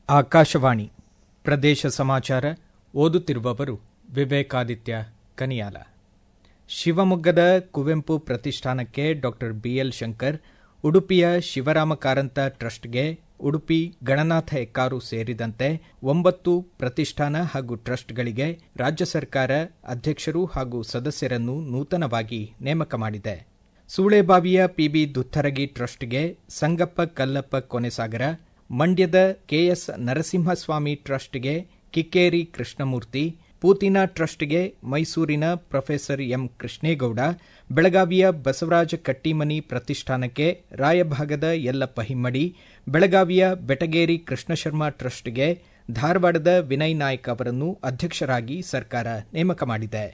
ಆಕಾಶವಾಣಿ ಪ್ರದೇಶ ಸಮಾಚಾರ ಓದುತ್ತಿರುವವರು ವಿವೇಕಾದಿತ್ಯ ಕನಿಯಾಲ. ಶಿವಮೊಗ್ಗದ ಕುವೆಂಪು ಪ್ರತಿಷ್ಠಾನಕ್ಕೆ ಡಾ ಬಿಎಲ್ ಶಂಕರ್, ಉಡುಪಿಯ ಶಿವರಾಮ ಕಾರಂತ ಟ್ರಸ್ಟ್ಗೆ ಉಡುಪಿ ಗಣನಾಥ ಹೆಕ್ಕಾರು ಸೇರಿದಂತೆ 9 ಪ್ರತಿಷ್ಠಾನ ಹಾಗೂ ಟ್ರಸ್ಟ್ಗಳಿಗೆ ರಾಜ್ಯ ಸರ್ಕಾರ ಅಧ್ಯಕ್ಷರು ಹಾಗೂ ಸದಸ್ಯರನ್ನು ನೂತನವಾಗಿ ನೇಮಕ ಮಾಡಿದೆ. ಸೂಳೆಬಾವಿಯ ಪಿಬಿ ದುತ್ತರಗಿ ಟ್ರಸ್ಟ್ಗೆ ಸಂಗಪ್ಪ ಕಲ್ಲಪ್ಪ ಕೊನೆಸಾಗರ, ಮಂಡ್ಯದ ಕೆಎಸ್ ನರಸಿಂಹಸ್ವಾಮಿ ಟ್ರಸ್ಟ್ಗೆ ಕಿಕ್ಕೇರಿ ಕೃಷ್ಣಮೂರ್ತಿ, ಪೂತಿನ ಟ್ರಸ್ಟ್ಗೆ ಮೈಸೂರಿನ ಪ್ರೊಫೆಸರ್ ಎಂ ಕೃಷ್ಣೇಗೌಡ, ಬೆಳಗಾವಿಯ ಬಸವರಾಜ ಕಟ್ಟಿಮನಿ ಪ್ರತಿಷ್ಠಾನಕ್ಕೆ ರಾಯಭಾಗದ ಯಲ್ಲಪ್ಪ ಹಿಮ್ಮಡಿ, ಬೆಳಗಾವಿಯ ಬೆಟಗೇರಿ ಕೃಷ್ಣಶರ್ಮ ಟ್ರಸ್ಟ್ಗೆ ಧಾರವಾಡದ ವಿನಯ್ ನಾಯ್ಕ್ ಅವರನ್ನು ಅಧ್ಯಕ್ಷರಾಗಿ ಸರ್ಕಾರ ನೇಮಕ ಮಾಡಿದೆ.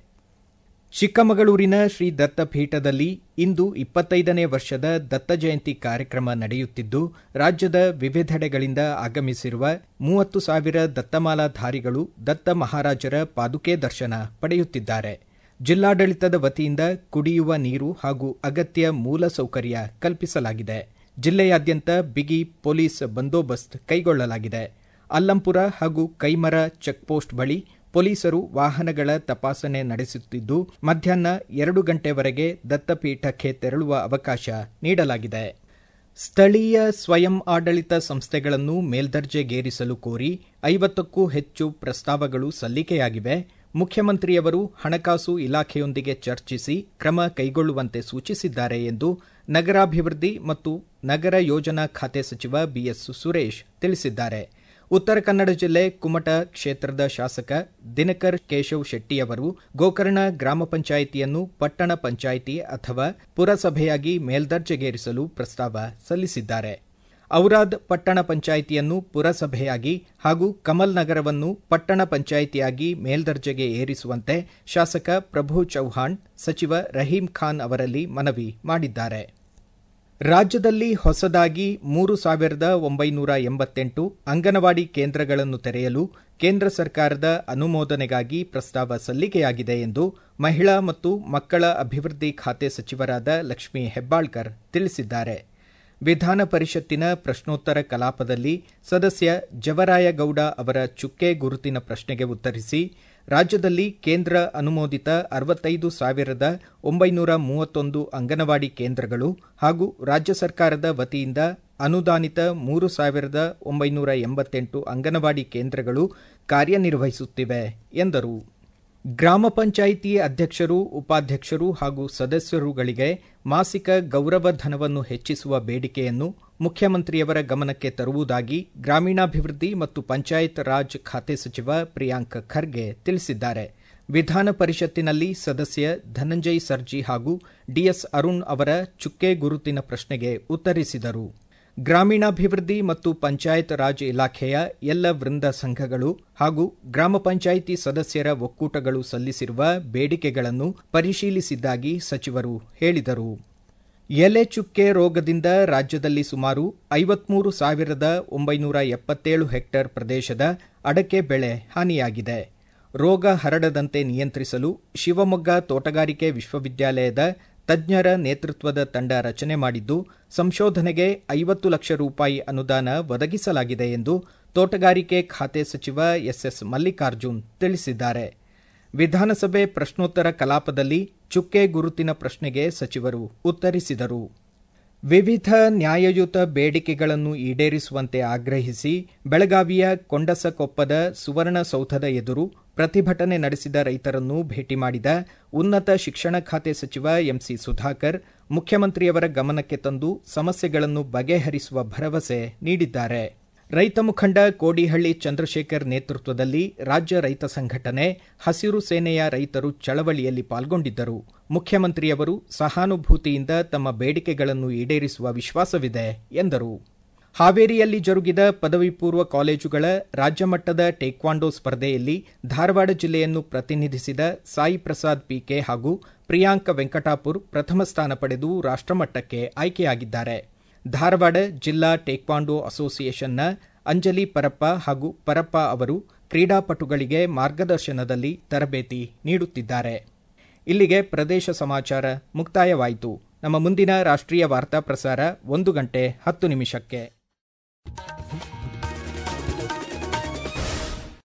ಚಿಕ್ಕಮಗಳೂರಿನ ಶ್ರೀ ದತ್ತಪೀಠದಲ್ಲಿ ಇಂದು 25ನೇ ವರ್ಷದ ದತ್ತ ಜಯಂತಿ ಕಾರ್ಯಕ್ರಮ ನಡೆಯುತ್ತಿದ್ದು, ರಾಜ್ಯದ ವಿವಿಧೆಡೆಗಳಿಂದ ಆಗಮಿಸಿರುವ 30,000 ದತ್ತಮಾಲಾಧಾರಿಗಳು ದತ್ತ ಮಹಾರಾಜರ ಪಾದುಕೆ ದರ್ಶನ ಪಡೆಯುತ್ತಿದ್ದಾರೆ. ಜಿಲ್ಲಾಡಳಿತದ ವತಿಯಿಂದ ಕುಡಿಯುವ ನೀರು ಹಾಗೂ ಅಗತ್ಯ ಮೂಲಸೌಕರ್ಯ ಕಲ್ಪಿಸಲಾಗಿದೆ. ಜಿಲ್ಲೆಯಾದ್ಯಂತ ಬಿಗಿ ಪೊಲೀಸ್ ಬಂದೋಬಸ್ತ್ ಕೈಗೊಳ್ಳಲಾಗಿದೆ. ಅಲ್ಲಂಪುರ ಹಾಗೂ ಕೈಮರ ಚೆಕ್ಪೋಸ್ಟ್ ಬಳಿ ಪೊಲೀಸರು ವಾಹನಗಳ ತಪಾಸಣೆ ನಡೆಸುತ್ತಿದ್ದು, ಮಧ್ಯಾಹ್ನ 2 ಗಂಟೆವರೆಗೆ ದತ್ತಪೀಠಕ್ಕೆ ತೆರಳುವ ಅವಕಾಶ ನೀಡಲಾಗಿದೆ. ಸ್ಥಳೀಯ ಸ್ವಯಂ ಆಡಳಿತ ಸಂಸ್ಥೆಗಳನ್ನು ಮೇಲ್ದರ್ಜೆಗೇರಿಸಲು ಕೋರಿ 50ಕ್ಕೂ ಹೆಚ್ಚು ಪ್ರಸ್ತಾವಗಳು ಸಲ್ಲಿಕೆಯಾಗಿವೆ. ಮುಖ್ಯಮಂತ್ರಿಯವರು ಹಣಕಾಸು ಇಲಾಖೆಯೊಂದಿಗೆ ಚರ್ಚಿಸಿ ಕ್ರಮ ಕೈಗೊಳ್ಳುವಂತೆ ಸೂಚಿಸಿದ್ದಾರೆ ಎಂದು ನಗರಾಭಿವೃದ್ಧಿ ಮತ್ತು ನಗರ ಯೋಜನಾ ಖಾತೆ ಸಚಿವ ಬಿಎಸ್ ಸುರೇಶ್ ತಿಳಿಸಿದ್ದಾರೆ. ಉತ್ತರ ಕನ್ನಡ ಜಿಲ್ಲೆ ಕುಮಟಾ ಕ್ಷೇತ್ರದ ಶಾಸಕ ದಿನಕರ್ ಕೇಶವ್ ಶೆಟ್ಟಿಯವರು ಗೋಕರ್ಣ ಗ್ರಾಮ ಪಂಚಾಯಿತಿಯನ್ನು ಪಟ್ಟಣ ಪಂಚಾಯಿತಿ ಅಥವಾ ಪುರಸಭೆಯಾಗಿ ಮೇಲ್ದರ್ಜೆಗೇರಿಸಲು ಪ್ರಸ್ತಾವ ಸಲ್ಲಿಸಿದ್ದಾರೆ. ಔರಾದ್ ಪಟ್ಟಣ ಪಂಚಾಯಿತಿಯನ್ನು ಪುರಸಭೆಯಾಗಿ ಹಾಗೂ ಕಮಲ್ ನಗರವನ್ನು ಪಟ್ಟಣ ಪಂಚಾಯಿತಿಯಾಗಿ ಮೇಲ್ದರ್ಜೆಗೆ ಏರಿಸುವಂತೆ ಶಾಸಕ ಪ್ರಭು ಚೌಹಾಣ್ ಸಚಿವ ರಹೀಂ ಖಾನ್ ಅವರಲ್ಲಿ ಮನವಿ ಮಾಡಿದ್ದಾರೆ. ರಾಜ್ಯದಲ್ಲಿ ಹೊಸದಾಗಿ 3,988 ಅಂಗನವಾಡಿ ಕೇಂದ್ರಗಳನ್ನು ತೆರೆಯಲು ಕೇಂದ್ರ ಸರ್ಕಾರದ ಅನುಮೋದನೆಗಾಗಿ ಪ್ರಸ್ತಾವ ಸಲ್ಲಿಕೆಯಾಗಿದೆ ಎಂದು ಮಹಿಳಾ ಮತ್ತು ಮಕ್ಕಳ ಅಭಿವೃದ್ಧಿ ಖಾತೆ ಸಚಿವರಾದ ಲಕ್ಷ್ಮೀ ಹೆಬ್ಬಾಳ್ಕರ್ ತಿಳಿಸಿದ್ದಾರೆ. ವಿಧಾನ ಪರಿಷತ್ತಿನ ಪ್ರಶ್ನೋತ್ತರ ಕಲಾಪದಲ್ಲಿ ಸದಸ್ಯ ಜವರಾಯಗೌಡ ಅವರ ಚುಕ್ಕೆ ಗುರುತಿನ ಪ್ರಶ್ನೆಗೆ ಉತ್ತರಿಸಿ, ರಾಜ್ಯದಲ್ಲಿ ಕೇಂದ್ರ ಅನುಮೋದಿತ 65,931 ಅಂಗನವಾಡಿ ಕೇಂದ್ರಗಳು ಹಾಗೂ ರಾಜ್ಯ ಸರ್ಕಾರದ ವತಿಯಿಂದ ಅನುದಾನಿತ 3,988 ಅಂಗನವಾಡಿ ಕೇಂದ್ರಗಳು ಕಾರ್ಯನಿರ್ವಹಿಸುತ್ತಿವೆ ಎಂದರು. ಗ್ರಾಮ ಪಂಚಾಯಿತಿ ಅಧ್ಯಕ್ಷರು, ಉಪಾಧ್ಯಕ್ಷರು ಹಾಗೂ ಸದಸ್ಯರುಗಳಿಗೆ ಮಾಸಿಕ ಗೌರವಧನವನ್ನು ಹೆಚ್ಚಿಸುವ ಬೇಡಿಕೆಯನ್ನು ಮುಖ್ಯಮಂತ್ರಿಯವರ ಗಮನಕ್ಕೆ ತರುವುದಾಗಿ ಗ್ರಾಮೀಣಾಭಿವೃದ್ಧಿ ಮತ್ತು ಪಂಚಾಯತ್ ರಾಜ್ ಖಾತೆ ಸಚಿವ ಪ್ರಿಯಾಂಕ್ ಖರ್ಗೆ ತಿಳಿಸಿದ್ದಾರೆ. ವಿಧಾನ ಪರಿಷತ್ತಿನಲ್ಲಿ ಸದಸ್ಯ ಧನಂಜಯ್ ಸರ್ಜಿ ಹಾಗೂ ಡಿಎಸ್ ಅರುಣ್ ಅವರ ಚುಕ್ಕೆ ಗುರುತಿನ ಪ್ರಶ್ನೆಗೆ ಉತ್ತರಿಸಿದರು. ಗ್ರಾಮೀಣಾಭಿವೃದ್ಧಿ ಮತ್ತು ಪಂಚಾಯತ್ ರಾಜ್ ಇಲಾಖೆಯ ಎಲ್ಲ ವೃಂದ ಸಂಘಗಳು ಹಾಗೂ ಗ್ರಾಮ ಪಂಚಾಯಿತಿ ಸದಸ್ಯರ ಒಕ್ಕೂಟಗಳು ಸಲ್ಲಿಸಿರುವ ಬೇಡಿಕೆಗಳನ್ನು ಪರಿಶೀಲಿಸಿದ್ದಾಗಿ ಸಚಿವರು ಹೇಳಿದರು. ಎಲೆ ಚುಕ್ಕೆ ರೋಗದಿಂದ ರಾಜ್ಯದಲ್ಲಿ ಸುಮಾರು 53,977 ಹೆಕ್ಟೇರ್ ಪ್ರದೇಶದ ಅಡಕೆ ಬೆಳೆ ಹಾನಿಯಾಗಿದೆ. ರೋಗ ಹರಡದಂತೆ ನಿಯಂತ್ರಿಸಲು ಶಿವಮೊಗ್ಗ ತೋಟಗಾರಿಕೆ ವಿಶ್ವವಿದ್ಯಾಲಯದ ತಜ್ಞರ ನೇತೃತ್ವದ ತಂಡ ರಚನೆ ಮಾಡಿದ್ದು, ಸಂಶೋಧನೆಗೆ 50 ಲಕ್ಷ ರೂಪಾಯಿ ಅನುದಾನ ಒದಗಿಸಲಾಗಿದೆ ಎಂದು ತೋಟಗಾರಿಕೆ ಖಾತೆ ಸಚಿವ ಎಸ್ಎಸ್ ಮಲ್ಲಿಕಾರ್ಜುನ್ ತಿಳಿಸಿದ್ದಾರೆ. ವಿಧಾನಸಭೆ ಪ್ರಶ್ನೋತ್ತರ ಕಲಾಪದಲ್ಲಿ ಚುಕ್ಕೆ ಗುರುತಿನ ಪ್ರಶ್ನೆಗೆ ಸಚಿವರು ಉತ್ತರಿಸಿದರು. ವಿವಿಧ ನ್ಯಾಯಯುತ ಬೇಡಿಕೆಗಳನ್ನು ಈಡೇರಿಸುವಂತೆ ಆಗ್ರಹಿಸಿ ಬೆಳಗಾವಿಯ ಕೊಂಡಸಕೊಪ್ಪದ ಸುವರ್ಣಸೌಧದ ಎದುರು ಪ್ರತಿಭಟನೆ ನಡೆಸಿದ ರೈತರನ್ನು ಭೇಟಿ ಮಾಡಿದ ಉನ್ನತ ಶಿಕ್ಷಣ ಖಾತೆ ಸಚಿವ ಎಂಸಿ ಸುಧಾಕರ್ ಮುಖ್ಯಮಂತ್ರಿಯವರ ಗಮನಕ್ಕೆ ತಂದು ಸಮಸ್ಯೆಗಳನ್ನು ಬಗೆಹರಿಸುವ ಭರವಸೆ ನೀಡಿದ್ದಾರೆ. ರೈತ ಮುಖಂಡ ಕೋಡಿಹಳ್ಳಿ ಚಂದ್ರಶೇಖರ್ ನೇತೃತ್ವದಲ್ಲಿ ರಾಜ್ಯ ರೈತ ಸಂಘಟನೆ ಹಸಿರು ಸೇನೆಯ ರೈತರು ಚಳವಳಿಯಲ್ಲಿ ಪಾಲ್ಗೊಂಡಿದ್ದರು. ಮುಖ್ಯಮಂತ್ರಿಯವರು ಸಹಾನುಭೂತಿಯಿಂದ ತಮ್ಮ ಬೇಡಿಕೆಗಳನ್ನು ಈಡೇರಿಸುವ ವಿಶ್ವಾಸವಿದೆ ಎಂದರು. ಹಾವೇರಿಯಲ್ಲಿ ಜರುಗಿದ ಪದವಿ ಪೂರ್ವ ಕಾಲೇಜುಗಳ ರಾಜ್ಯಮಟ್ಟದ ಟೇಕ್ವಾಂಡೋ ಸ್ಪರ್ಧೆಯಲ್ಲಿ ಧಾರವಾಡ ಜಿಲ್ಲೆಯನ್ನು ಪ್ರತಿನಿಧಿಸಿದ ಸಾಯಿ ಪ್ರಸಾದ್ ಪಿಕೆ ಹಾಗೂ ಪ್ರಿಯಾಂಕ್ ವೆಂಕಟಾಪುರ್ ಪ್ರಥಮ ಸ್ಥಾನ ಪಡೆದು ರಾಷ್ಟ್ರಮಟ್ಟಕ್ಕೆ ಆಯ್ಕೆಯಾಗಿದ್ದಾರೆ. ಧಾರವಾಡ ಜಿಲ್ಲಾ ಟೇಕ್ವಾಂಡೋ ಅಸೋಸಿಯೇಷನ್ನ ಅಂಜಲಿ ಪರಪ್ಪ ಹಾಗೂ ಪರಪ್ಪ ಅವರು ಕ್ರೀಡಾಪಟುಗಳಿಗೆ ಮಾರ್ಗದರ್ಶನದಲ್ಲಿ ತರಬೇತಿ ನೀಡುತ್ತಿದ್ದಾರೆ. ಇಲ್ಲಿಗೆ ಪ್ರದೇಶ ಸಮಾಚಾರ ಮುಕ್ತಾಯವಾಯಿತು. ನಮ್ಮ ಮುಂದಿನ ರಾಷ್ಟ್ರೀಯ ವಾರ್ತಾ ಪ್ರಸಾರ 1 ಗಂಟೆ 10 ನಿಮಿಷಕ್ಕೆ.